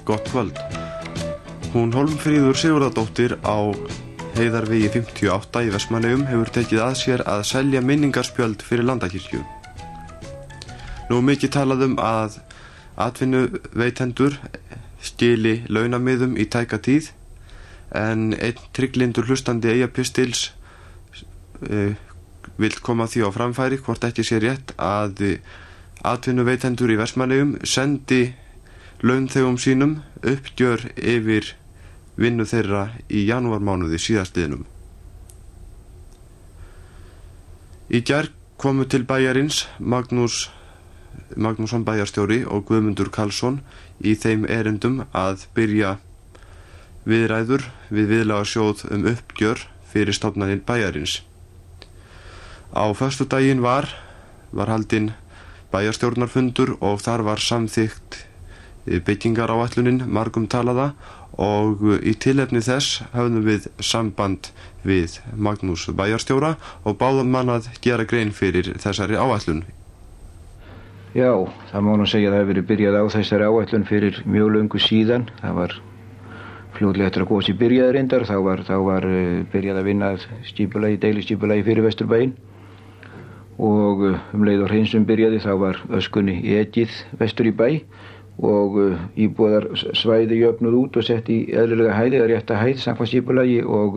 gott kvöld. Hún Hólmfríður Sigurðardóttir á Heiðarvegi 58 í Vestmannaeyjum hefur tekið að sér að selja minningarspjöld fyrir Landakirkju. Nú mikið talað að atvinnuveitendur skili launamiðum í tæka tíð, en einn trygglindur hlustandi Eyjapistils vill koma því á framfæri hvort ekki sé rétt að atvinnuveitendur í Vestmannaeyjum sendi launþegum sínum uppgjör yfir vinnu þeirra í janúarmánuði síðastliðnum. Í gær komu til bæjarins Magnússon bæjarstjóri og Guðmundur Karlsson í þeim erindum að byrja viðræður við viðlagasjóð uppgjör fyrir stofnanir bæjarins. Á föstudaginn var haldinn bæjarstjórnarfundur og þar var samþykkt byggingaráætlunin margum talaða, og í tilefni þess höfðum við samband við Magnús bæjarstjóra og báðum hann að gera grein fyrir þessari áætlun. Já, það má nú segja að það hefur verið byrjað á þessari áætlun fyrir mjög löngu síðan. Það var fljótlega eftir að gósi byrjaði reyndar, þá var byrjað að vinna deiliskipulagi fyrir Vesturbæinn, og leið og hreinsun byrjaði þá var öskunni ekið vestur í bæ og íbúðar svæði jöfnuð út og sett í eðlilega hæð eða rétta hæð samkvæmt skipulagi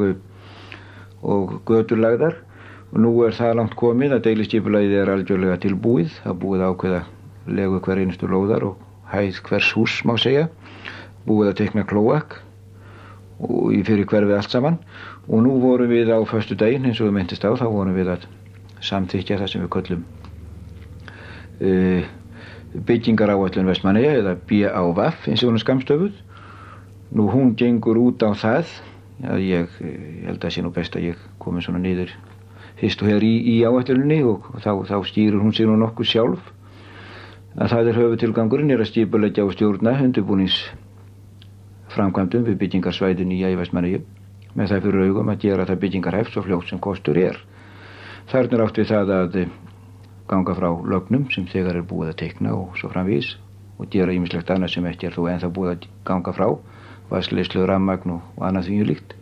og götur lagðar. Og nú það langt komið að deiliskipulagið algjörlega tilbúið. Það búið ákveða legu hver einustu lóðar og hæð hvers hús má segja. Búið að teikna klóak og fyrir hverfið allt saman. Og nú vorum við á föstudaginn, eins og við minntist á, þá vorum við að samþykkja það sem við köllum byggingaráætlun Vestmannaeyja eða BÁVF eins og hún skammstöfuð. Nú hún gengur út á það að ég held að sé nú best að ég komi svona niður fyrst og hér í áætlunni, og þá stýrir hún sig nú nokkuð sjálf. Að það höfuðtilgangurinn að skipuleggja og stjórna undirbúnings framkvæmdum við byggingarsvæðinu í Vestmannaeyjum með það fyrir augum að gera það byggingarhæft svo fljótt sem kostur er. Þarna átt við það að ganga frá lögnum sem þegar búið að teikna og svo framvís og gera ýmislegt annað sem ekki þó ennþá búið að ganga frá, vatnsleiðslu, rafmagn og annað því líkt.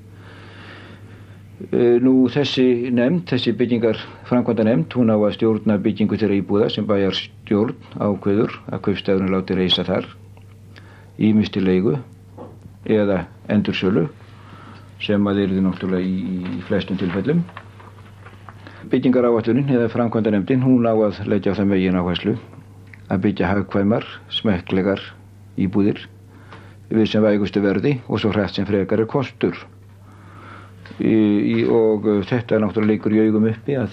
Nú þessi byggingarframkvæmdanefnd, hún á að stjórna byggingu þeirra íbúða sem bæjarstjórn ákveður að kaupstaðurinn láti reisa þar, ýmist til leigu eða endursölu, sem að yrði náttúrulega í flestum tilfellum. Byggingaráætlunin eða framkvæmdanefndin, hún á að leggja á það megináherslu að byggja hagkvæmar, smekklegar íbúðir við sem vægustu verði og svo hratt sem frekar kostur. Og þetta náttúrulega leikur í augum uppi að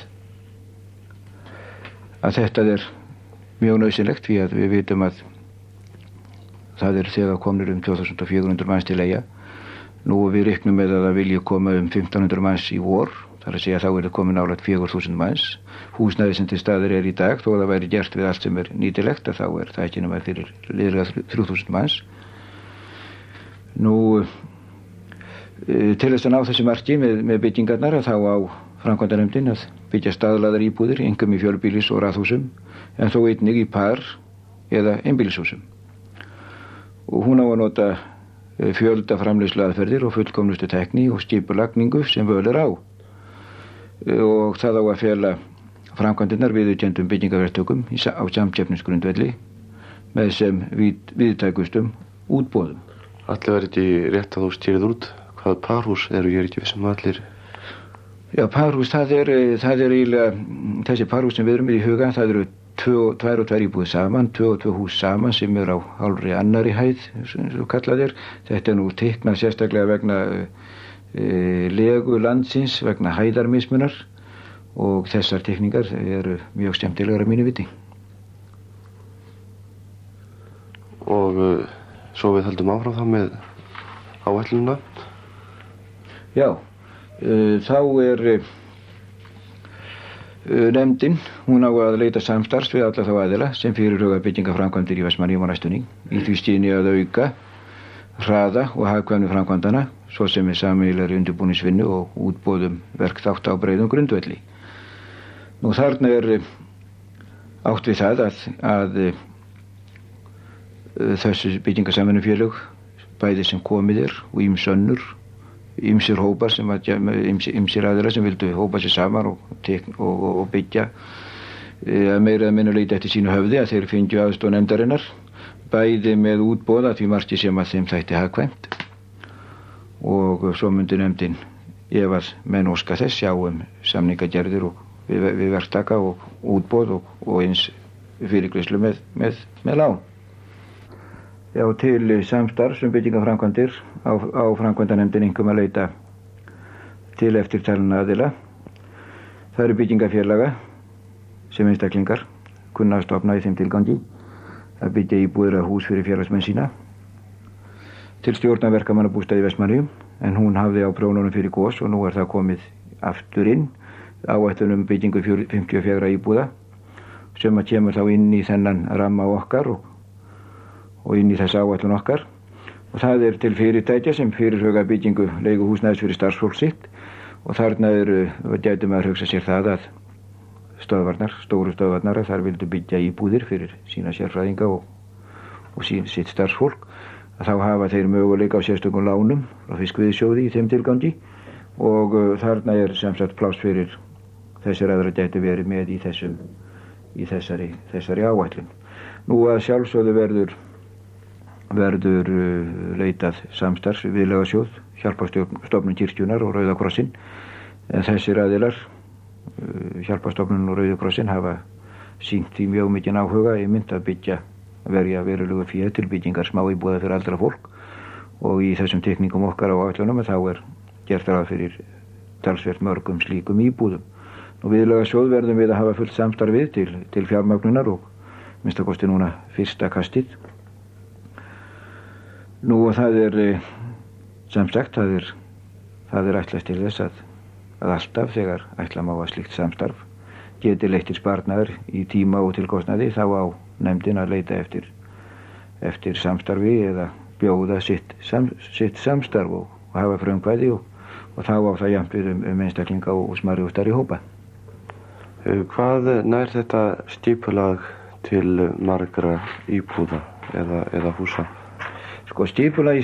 þetta mjög nauðsynlegt, því að við vitum að það þegar komnir 2400 manns til Eyja. Nú við reiknum með að það vilji koma 1500 manns í vor. Það að segja þá það komin nálægt 4000 manns. Húsnæði sem til staðar í dag, þó það væri gert við allt sem nýtilegt, þá það ekki nema fyrir liðlega 3000 manns. Nú, til þess að ná þessi marki með byggingarnar, þá á framkvæmdanefndin að byggja staðlaðar íbúðir, einkum í fjölbýlis- og raðhúsum, en þó einnig í par- eða einbýlishúsum. Og hún á að nota fjölda framleiðsluaðferðir og fullkomnustu tækni og skipulagningu sem völ á. Og það á að fela framkvæmdirnar viðurkenndum byggingarverktökum á samkeppnisgrundvelli með sem viðtækustum útboðum. Allir verið ekki rétt að þú stýrið út hvað parhús eru, ég ekki vissum allir. Já, parhús, það eiginlega þessi parhús sem við erum með í huga, það eru tvær og tvær íbúðir saman, tvö og tvö hús saman sem á hálfri annarri hæð, sem kallað er. Þetta nú teiknað sérstaklega vegna legu landsins, vegna hæðarmismunar, og þessar teikningar eru mjög skemmtilegar að mínu viti. Og svo við höldum áfram þá með áætlunina. Já, þá nefndin, hún á að leita samstarfs við alla þá aðila sem fyrirhuga byggingaframkvæmdir í Vestmannaeyjum á næstunni, í því skyni að auka hraða og hagkvæmni framkvæmdana, svo sem sameiginlegri undirbúningsvinnu og útboðum verkþátta á breiðum grundvelli. Nú þarna átt við það að þessi byggingarsamvinnufélög bæði sem komið og önnur, ýmsir hópar sem ýmsir aðilar sem vildu hópa sér saman og byggja að meira eða minna leyti eftir sínu höfði að þeir fengju aðstoð nefndarinnar, bæði með útboð að því marki sem að þeim þætti hagkvæmt, og svo myndi nefndin ef að menn óska þess sjá samningagerðir og við verktaka og útboð og eins fyrirgreiðslu með lán. Já, til samstarfs byggingaframkvæmdir á framkvæmdanefndin einkum að leita til eftirtalinna aðila. Það eru byggingafélaga sem einstaklingar kunna að stofna í þeim tilgangi að byggja íbúðir að hús fyrir félagsmenn sína. Til stjórnar verkamannabústaði í Vestmannaeyjum, en hún hafði á prófnunum fyrir gos og nú það komið aftur inn áætlun byggingu 54 íbúða sem að kemur þá inn í þennan ramma okkar og inn í þessa áætlun okkar, og það til fyrirtækja sem fyrirhuga byggingu leiguhúsnæðis fyrir starfsfólk sitt, og þarna gæti maður hugsa sér það að stóru stöðvarnar þar vildu byggja íbúðir fyrir sína sérfræðinga og sitt starfsfólk, að þá hafa þeir möguleika á sérstökum lánum frá fiskveiðisjóði í þeim tilgangi, og þarna sem sagt pláss fyrir þessir aðra gæti verið með í þessari áætlun. Nú að sjálfsögðu verður leitað samstarfs við Viðlagasjóð, Hjálparstofnun kirkjunnar og Rauða krossinn, en þessir aðilar, Hjálparstofnun og Rauði krossinn, hafa sýnt því mjög mikinn áhuga einmitt að verja verulegu fé til byggingar smáíbúða fyrir eldra fólk, og í þessum teikningum okkar á áætlunum þá gert ráð fyrir talsvert mörgum slíkum íbúðum. Nú Viðlagasjóð verðum við að hafa fullt samstarf við til fjármögnunar og minnst að kosti núna fyrsta kastið. Nú og það sem sagt, það ætlast til þess að alltaf þegar ætla má að slíkt samstarf geti leitt til sparnaðar í tíma og til kostnaði, þá á nefndin að leita eftir samstarfi eða bjóða sitt samstarf og hafa frumkvæði og þá á það jafnt við einstaklinga og smærri og stærri hópa. Hvað nær þetta skipulag til margra íbúða eða húsa? Sko skipulagi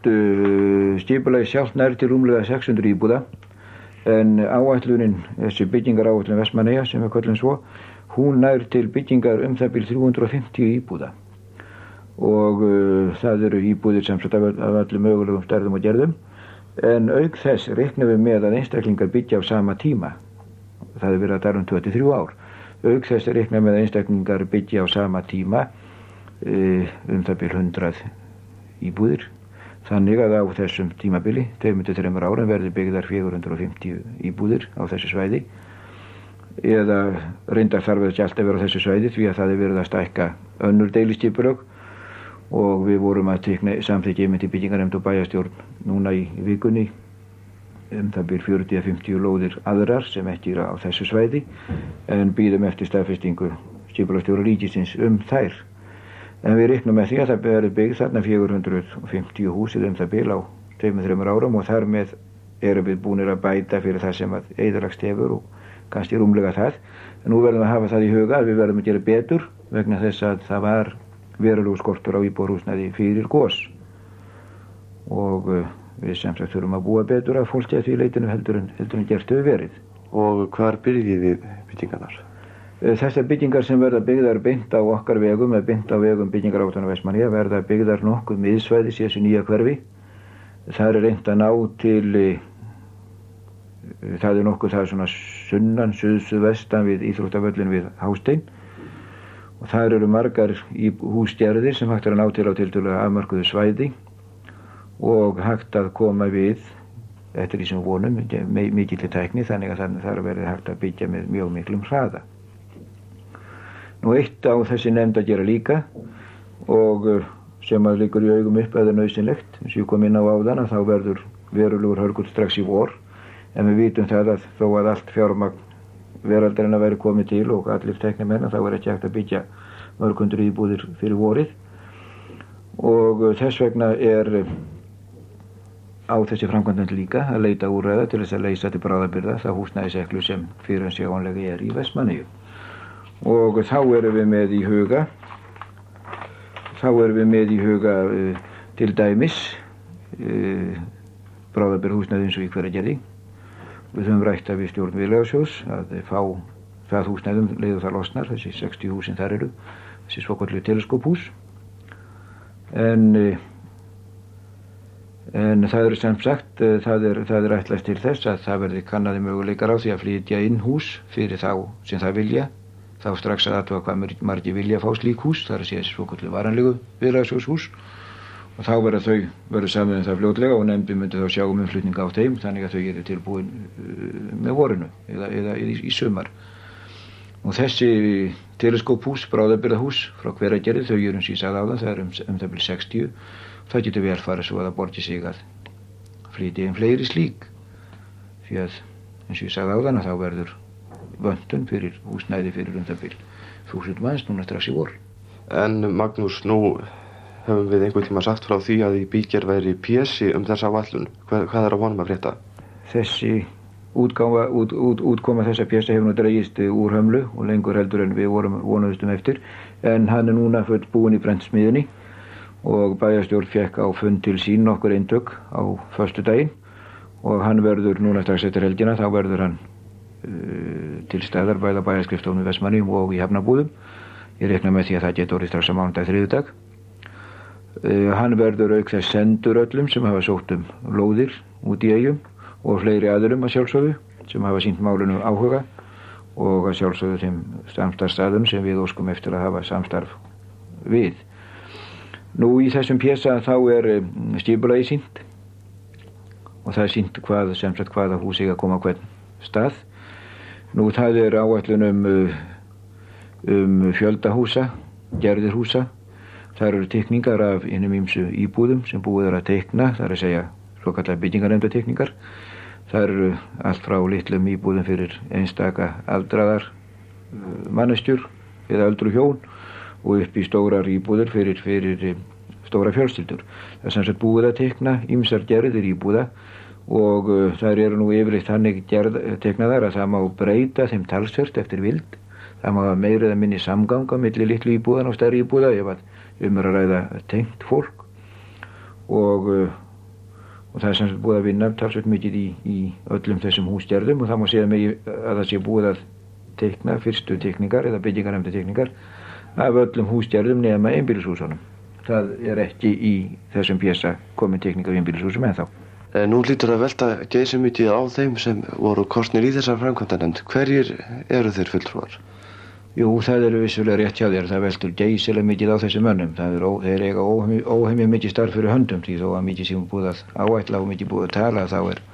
sjálft nær til rúmlega 600 íbúða, en áætlunin, þessi byggingaráætlun Vestmannaeyja sem köllum svo, hún nær til byggingar það bil 350 íbúða, og það eru íbúðir sem sagt af öllum mögulegum stærðum og gerðum, en auk þess reiknum við með að einstaklingar byggja á sama tíma. Það verið að tala 23 ár. Auk þess reiknum við að einstaklingar byggja á sama tíma það bil 100 íbúðir, þannig að á þessum tímabili 2-3 árum verði byggðar 450 íbúðir á þessu svæði, eða reyndar þarf ekki alltaf að vera á þessu svæði því að það verið að stækka önnur deiliskipulög, og við vorum að samþykkja einmitt í byggingarnefnd og bæjarstjórn núna í vikunni það bil 40-50 lóðir aðrar sem ekki á þessu svæði, en bíðum eftir staðfestingu skipulagsstjóra ríkisins þær. En við reiknum með því að það verður byggð þarna 450 húsið það bil á 2-3 árum, og þar með erum við búnir að bæta fyrir það sem að eyðilagst hefur og kannski rúmlega það. En nú verðum við að hafa það í huga að við verðum að gera betur vegna þess að það var verulegur skortur á íbúðarhúsnæði fyrir gos, og við sem sagt þurfum að búa betur að fólki að því leitinu heldur en gert hefur verið. Og hvar byrjið þið byggingarnar? Þessar byggingar sem verða byggðar beint á okkar vegum eða beint á vegum byggingaráætlunar Vestmannaeyja verða byggðar nokkuð miðsvæðis í þessu nýja hverfi. Það reynt að ná til það nokkuð það svona sunnan, suðvestan við íþróttavöllin við Hástein, og þar eru margar húsgerðir sem hægt að ná til á tiltölulega afmörkuðu svæði og hægt að koma við eftir því sem vonum mikilli tækni, þannig að þar verði hægt að byggja með mjög miklum hraða. Nú eitt á þessi nefnd að gera líka, og sem að liggur í augum upp eða nauðsynlegt, eins og ég kom inn á áðan, að þá verður verulegur hörgull strax í vor, en við vitum það að þó að allt fjármagn veraldarinnar væri komið til og allir tæknimenn, þá ekki hægt að byggja mörg hundruð íbúðir fyrir vorið, og þess vegna á þessi framkvæmdin líka að leita úrræða til þess að leysa til bráðabirgða það húsnæðiseklu sem fyrirsjáanlega í Vestmannaeyjum. Og þá erum við með í huga til dæmis bráðabirgðahúsnæði eins og í Hveragerði. Við höfum rætt við stjórn Viðlagasjóðs að fá það húsnæðum leiðu það losnar, þessi 60 hús sem þar eru, þessi svokölluðu teleskóphús. En það er sem sagt, það er ætlast til þess að það verði kannaði möguleikar á því að flytja inn hús fyrir þá sem það vilja, þá strax að athuga hvað margir vilja fá slík hús, það er að segja þessi svokölluðu varanlegu Viðlagasjóðshús, og þá verður samið það fljótlega og nefndin myndi þá sjá umflutninga á þeim, þannig að þau eru tilbúin með vorinu eða í sumar. Og þessi teleskóphús, bráðabirgðahús frá Hveragerði, þau eru eins og ég sagði áðan, það er það bil 60. Það getur vel farið svo að það borgi sig að flytja inn fleiri slík. Því að eins og ég sagði áðan að þá verður vöntun fyrir húsnæði fyrir það bil 1000 manns núna strax í vor. En Magnús, nú höfum við einhvern tíma sagt frá því að í bígerð væri pési þessa áætlun. Hvað er að vonum að frétta? Þessi útkoma þessa pésa hefur nú dregist úr hömlu og lengur heldur en við vonuðustum eftir, en hann er núna fullbúinn í prentsmiðjunni og bæjarstjórn fekk á fund til sín nokkur eintök á föstudaginn og hann verður núna strax eftir helgina, þá verður hann til staðar bæði á bæjarskrifstofunni í Vestmannaeyjum og í Hafnarbúðum. Ég reikna með því að það getur orðið strax á mánudag þriðjudag. Hann verður auk þess sendur öllum sem hafa sótt lóðir út í eyjum og fleiri aðilum að sjálfsögðu sem hafa sýnt málinu áhuga og að sjálfsögðu þeim samstarfsstaðum sem við óskum eftir að hafa samstarf við. Nú í þessum pésa þá er skipulagið sýnt og það er sýnt hvaða hús eiga að koma á hvern stað. Nú það er áætlun fjölda húsa, gerðir húsa. Það eru teikningar af hinum ýmsu íbúðum sem búið er að teikna, það er að segja svokallar byggingarnefndateikningar. Það eru allt frá litlum íbúðum fyrir einstaka aldraðar manneskjur eða eldri hjón og upp í stórar íbúður fyrir stóra fjölskyldur. Það er sem sagt búið að teikna ýmsar gerðir íbúða og þær eru nú yfirleitt þannig teiknaðar að það má breyta þeim talsvert eftir vild. Það má hafa meira eða minni samgang á milli litlu íbúðan og stærri íbúða ef að er að ræða tengt fólk og það er sem sagt búið að vinna talsvert mikið í öllum þessum húsgerðum og það má segja mig að það sé búið að teikna fyrstu teikningar eða byggingarnefndateikningar af öllum húsgerðum nema einbýlishúsunum. Það er ekki í þessum pésa komin teikningar af einbýlishúsum ennþá. Nú hlýtur að velta geysi mikið á þeim sem voru kosnir í þessar framkvæmdanefnd. Hverjir eru þeir fulltrúar? Jú, það eru vissulega rétt hjá þér. Það veltur geysilega mikið á þessum mönnum. Þeir eiga óheimið mikið starf fyrir höndum því þó að mikið sem búið að áætla og mikið búið að tala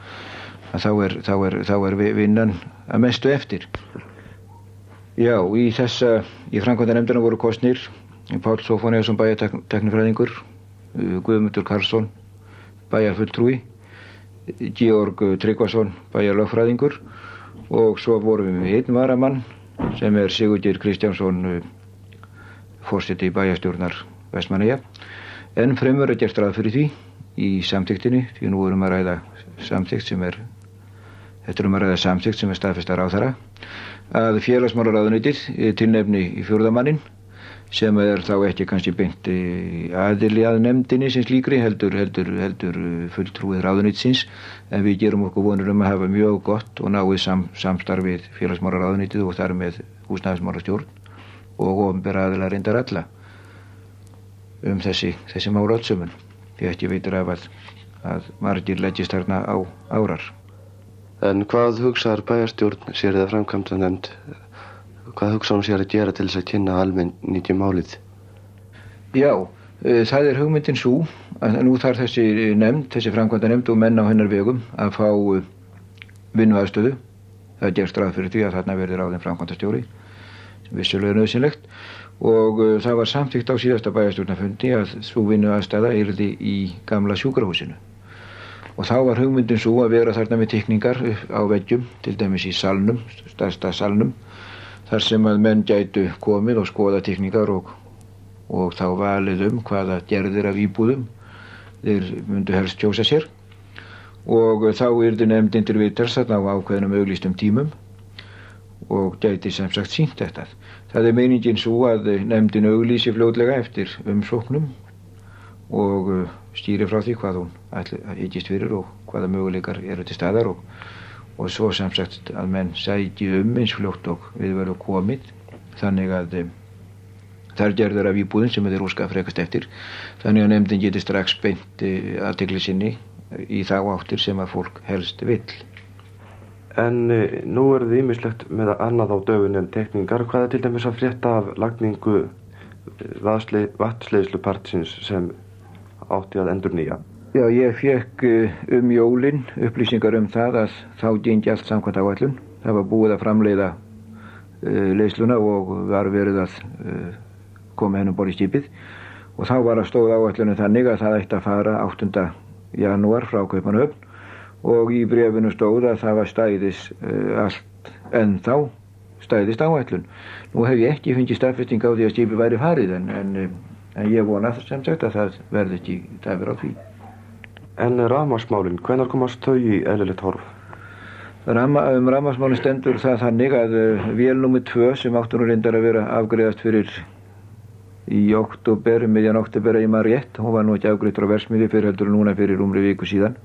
þá er vinnan að mestu eftir. Já, í framkvæmdanefndina voru kosnir Páll Zóphóníasson bæjartæknifræðingur, Guðmundur Karlsson bæjarfulltrúi, Georg Tryggvason bæjarlögfræðingur og svo vorum við einn varamann sem er Sigurgeir Kristjánsson forseti bæjarstjórnar Vestmannaeyja. En fremur er gert ráð fyrir því í samþykktinni, því nú erum að ræða samþykkt sem er staðfest af ráðherra, að félagsmálaráðuneytið tilnefni í fjórðamanninn sem er þá ekki kannski beint aðili að nefndinni sem slíkri heldur fulltrúið ráðuneytisins, en við gerum okkur vonur að hafa mjög gott og náið samstarf við félagsmálaráðuneytið og þar með húsnæðismálastjórn og opinbera aðila reyndar alla þessi mál öllsömmun, því ekki veitir af að margir leggist þarna á árar. En hvað hugsar bæjarstjórn sér eða framkvæmdanefnd? Hvað hugsa hún sér að gera til þess að kynna almenningi málið? Já, það er hugmyndin sú að nú þarf þessi framkvæmdanefnd og menn á hennar vegum að fá vinnuaðstöðu. Það er gert ráð fyrir því að þarna verði ráðinn framkvæmdastjóri, sem vissulega er nauðsynlegt, og það var samþykkt á síðasta bæjarstjórnarfundi að sú vinnuaðstaða yrði í gamla sjúkrahúsinu. Og þá var hugmyndin sú að vera þarna með teikningar á veggjum, til dæmis í salnum, stærsta salnum, þar sem að menn gætu komið og skoða teikningar og þá valið hvaða gerðir af íbúðum þeir myndu helst kjósa sér. Og þá yrði nefndin til viðtals þarna á ákveðnum auglýstum tímum og gæti sem sagt sýnt þetta. Það er meiningin svo að nefndin auglýsi fljótlega eftir umsóknum og stýri frá því hvað hún hyggist fyrir og hvaða möguleikar eru til staðar og svo sem sagt að menn sæki eins fljótt og við verðum komið þannig að þær gerður af íbúðin sem þeir óska frekast eftir þannig að nefndin geti strax beint athygli sinni í þá áttir sem að fólk helst vill. En nú það ýmislegt með annað á döfunni en teikningar. Hvað til dæmis að frétta af lagningu vatnsleiðslupartsins sem átti að endurnýja? Já, ég fékk jólin upplýsingar það að þá gengi allt samkvæmt áætlun. Það var búið að framleiða leiðsluna og var verið að koma henni um borð í skipið og þá var að stóð áætlunum þannig að það ætti að fara 8. janúar frá Kaupmannahöfn og í bréfinu stóð að það var allt ennþá stæðist áætlun. Nú hef ég ekki fengið staðfesting á því að skipið væri farið en ég vona sem sagt að það verði ekki tafir á því. En rafmagnsmálin, hvenær komast þau í eðlilegt horf? Rafmagnsmálin stendur það þannig að vél númer 2 sem áttu nú reyndar að vera afgreiðast fyrir í október, miðjan október að ég maður rétt, hún var nú ekki afgreiðtur á verksmiðju fyrir heldur núna fyrir rúmri viku síðan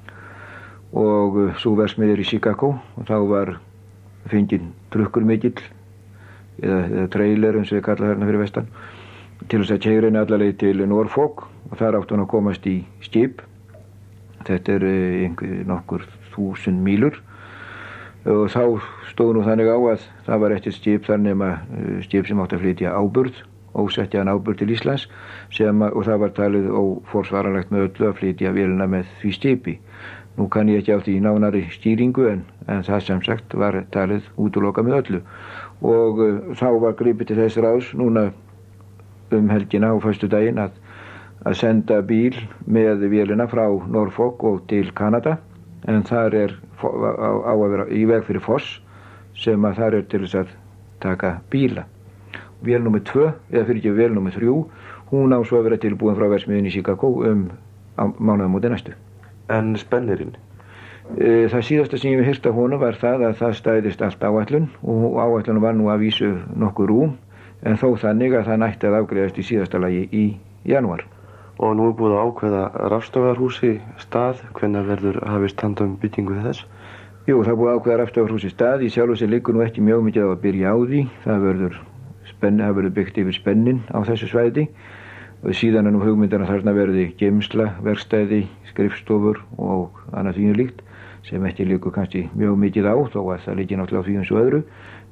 og svo verksmiðjur í Chicago og þá var fenginn trukkur mikill eða trailer eins og við kalla þarna fyrir vestan til þess að keyra henni alla leið til Norfolk og þar átti hún að komast í skip. Þetta nokkur 1000 mílur og þá stóð nú þannig á að það var ekkert skip þar nema skip sem átti að flytja áburð ósettjaðan áburð til Íslands og það var talið óforsvaranlegt með öllu að flytja vélina með því skipi. Nú kann ég ekki á því nánari stýringu en það sem sagt var talið útiloka með öllu og þá var gripið til þess ráðs núna helgina á föstudaginn að senda bíl með vélina frá Norfolk og til Kanada en þar á að vera í veg fyrir Foss sem að þar til þess að taka bíla. Vél númer 2, eða fyrir ekki vél númer 3, hún á svo að vera tilbúin frá verksmiðjunni í Chicago mánaðamóti næstu. En spennirinn? Það síðasta sem ég heyrt af honum var það að það stæðist allt áætlun og áætlun var nú að vísu nokkur rúm en þó þannig að það nætti að afgreiðast í síðasta lagi í janúar. Og nú búið að ákveða rafstöðvarhúsi stað, hvenær verður hafist handa byggingu þess? Jú, það búið að ákveða rafstöðvarhúsi stað, í sjálfu sér liggur nú ekki mjög mikið á að byrja á því, það verður byggt yfir spennin á þessu svæði og síðan nú hugmyndina þarna verði geymsla, verkstæði, skrifstofur og annað því líkt sem ekki liggur kannski mjög mikið á þó að það liggi náttúrulega á því eins og öðru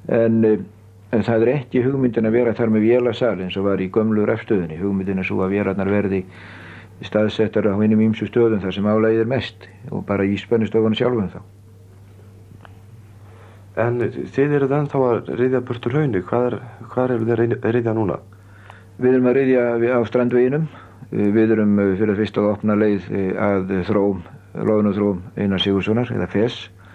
en það ekki hugmyndin að vera þar með vélasal eins og var í gömlu rafstöðinni. Hugmyndin svo að vélarnar verði staðsettar á hinum ýmsu stöðum þar sem álagið mest og bara í spennustofunum sjálfum þá. En þið eruð ennþá að ryðja burtu hrauni, hvar eru þið að ryðja núna? Við erum að ryðja á strandveginum, við erum fyrir að fyrst að opna leið að loðnuþróm Einar Sigurðssonar eða FES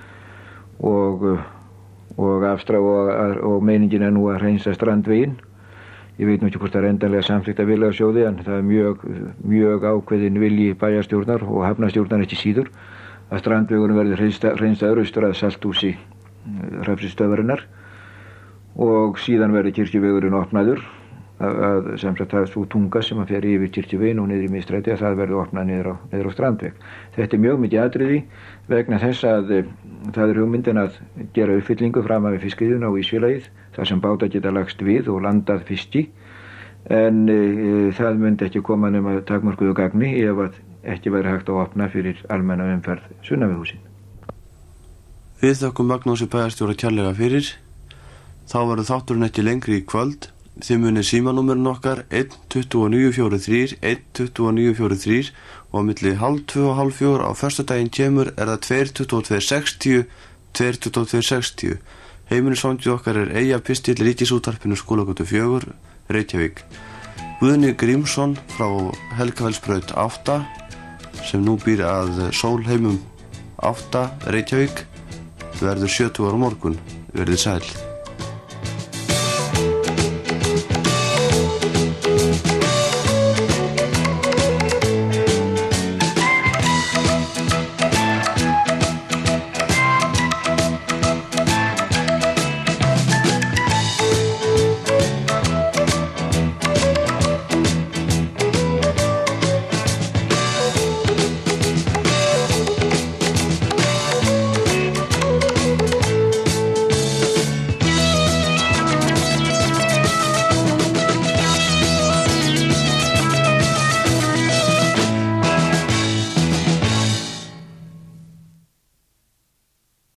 og afstrá og meiningin nú að hreinsa strandveginn. Ég veit nú ekki hvort það endanlega samþykkt af villarsjóði en það mjög ákveðin vilji bæjarstjórnar og hafnarstjórnar ekki síður að strandvegunum verði hreinsaður austur að salthúsi Hrafnseturstöðvarinnar og síðan verði kirkjuvegurinn opnaður að sem sagt það er svo tunga sem að fer yfir kirkjuveginn og niður í Miðstræti að það verði opnað niður á strandveg. Þetta mjög mikið atriði vegna þess að það hugmyndin að gera uppfyllingu fram af fiskiðuna á Ísfélagið þar sem báta geta lagst við og landað fiski en það myndi ekki koma nema takmörkuðu gagni ef að ekki væri hægt að opna fyrir almenna umferð sunnan við húsin. Við þökkum Magnúsi bæjarstjóra kærlega fyrir. Þá verður þátturinn ekki lengri í kvöld. Þið munið símanúmerinn okkar 12943 12943 og á milli 3:30 og 3:30 á föstudaginn kemur það 22260 22260. Heimilisfangið okkar Eyja Pistill Ríkisútvarpinu Skúlagötu 4, Reykjavík. Guðni Grímsson frá Helgafellsbraut 8 sem nú býr að Sólheimum 8, Reykjavík verður 70 á morgun. Verðið sæl.